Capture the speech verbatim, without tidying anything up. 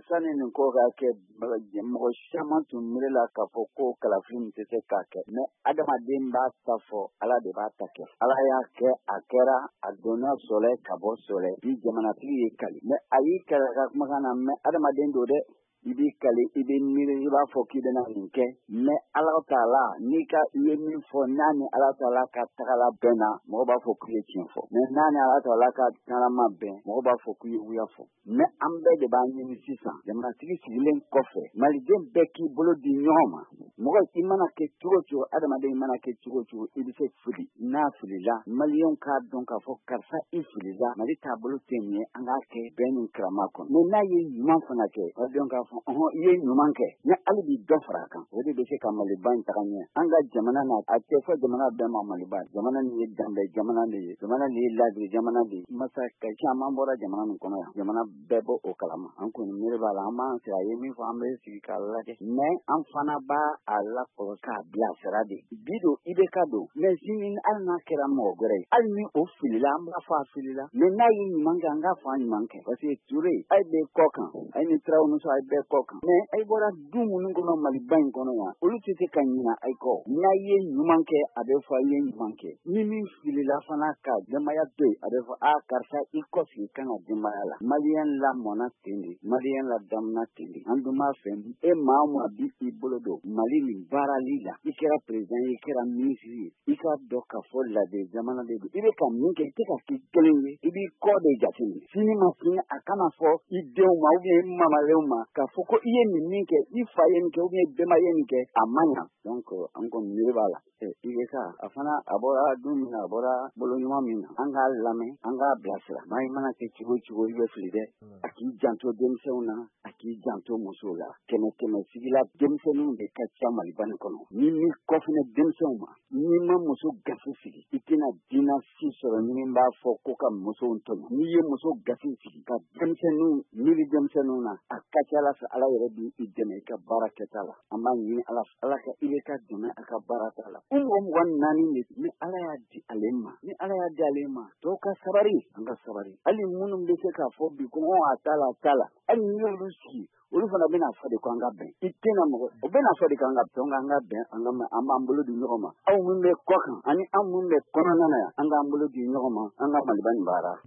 sani nin ko ka kɛ mɔgɔ caman tun miirila k'a fɔ ko kalafili tɛ se k'a kɛ mais adamaden b'a ta fɔ Ala de b'a ta kɛ. Ala y'a kɛ a kɛra a donna sɔlɛ ka bɔ sɔlɛ bi jamanatigi ye kali mais a y'i kali a ka kumakan na mais adamaden don dɛ. I b'i kali i bɛ miiri i b'a fɔ k'i bɛna nin kɛ mais Ala Taala n'i ka i ye min fɔ n'a ni Ala Taala ka tagala bɛnna mɔgɔ b'a fɔ k'i ye tiɲɛ fɔ mais n'a ni Ala Taala ka tagala ma bɛn mɔgɔ b'a fɔ k'i ye wuya fɔ mais an bɛɛ de b'an ɲini sisan jamanatigi sigilen kɔfɛ maliden bɛɛ k'i bolo di ɲɔgɔn ma mɔgɔ i mana kɛ cogo o cogo adamaden mana kɛ cogo o cogo i bɛ se fili n'a filila maliyɛnw k'a dɔn k'a fɔ karisa i filila Mali taabolo tɛ nin ye an k'a kɛ bɛn ni karama kɔnɔ mais n'a ye ɲuman fana kɛ a dɔn k'a fɔ ɔhɔn i ye ɲuman kɛ mais hali bi dɔ fara a kan o de bɛ se ka Maliba in taga ɲɛ an ka jamana na a tɛ fɔ jamana bɛɛ ma Maliba jamana nin ye danbɛ jamana de ye jamana nin ye ladiri jamana de ye masa ka caman bɔra jamana nin kɔnɔ yan jamana bɛɛ bɔ o kalama an kɔni miiri b'a la an b'an sigi a ye min fɔ an bɛ sigi k'a lajɛ mais an fana b'a a lakɔlɔsi k'a bilasira de bi don i bɛ ka don mais sini hali n'a kɛra mɔgɔ wɛrɛ ye hali ni o filila an b'a fɔ a filila mais n'a ye ɲuman kɛ an k'a fɔ an ɲuman kɛ parce que Ture a ye bɛɛ kɔ kan a ye ni Tarawele a ye bɛɛ kɔ kan mais a bɔra du minnu kɔnɔ Maliba in kɔnɔ yan olu tɛ se ka ɲina a kɔ n'a ye ɲuman kɛ a bɛ fɔ a ye ɲuman kɛ ni min filila fana ka denbaya to yen a bɛ fɔ a karisa i kɔsigi kan ka denbaya la maliyɛn lamɔna ten de maliyɛn ladamuna ten de an dun b'a fɛ e maa o maa bi i bolo don Mali nin baarali la i kɛra président ye i kɛra ministre ye i ka dɔn k'a fɔ lade jamana de don i bɛ ka min kɛ i tɛ ka kɛ kelen ye i b'i kɔ de jateminɛ sini ma sini a kana fɔ i denw ma ou bien i mamalenw ma k'a fɔ ko i ye nin min kɛ i fa ye nin kɛ ou bien i bɛnba ye nin kɛ a man ɲa donc an kɔni miiri b'a la i bɛ ka a fana a bɔra don min na a bɔra bolo ɲuman min na an k'a lamɛn an k'a bilasira maa i mana kɛ cogo cogo i bɛ fili dɛ a k'i janto denmisɛnw na a k'i janto musow la kɛmɛ kɛmɛ sigila denmisɛnninw de ka ca Maliba nin kɔnɔ ni mi kɔfinɛ denmisɛnw ma n'i ma muso gafe sigi i tɛna diina si sɔrɔ ni b'a fɔ ko ka musow tɔɲɔ n'i ye muso gafe sigi ka denmisɛnninw miiri denmisɛnninw na a ka ca Ala fɛ Ala yɛrɛ b'i i dɛmɛ i ka baara kɛta la an b'a ɲini Ala fɛ Ala ka i bɛ ka dɛmɛ a ka baara ta la o mɔgɔ mugan ni naani de ni Ala y'a di ale ma ni Ala y'a di ale ma dɔw ka sabari an ka sabari hali minnu bɛ se k'a fɔ bi ko a t'a la a t'a la hali n'i y'olu sigi olu fana bɛna fɔ de ko an ka bɛn i tɛna mɔgɔ o bɛna fɔ de ko an ka bɛn an ka bɛn an ka an b'an bolo di ɲɔgɔn ma aw min bɛ kɔ kan ani an min bɛ kɔnɔna na yan an k'an bolo di ɲɔgɔn ma an ka Maliba nin baara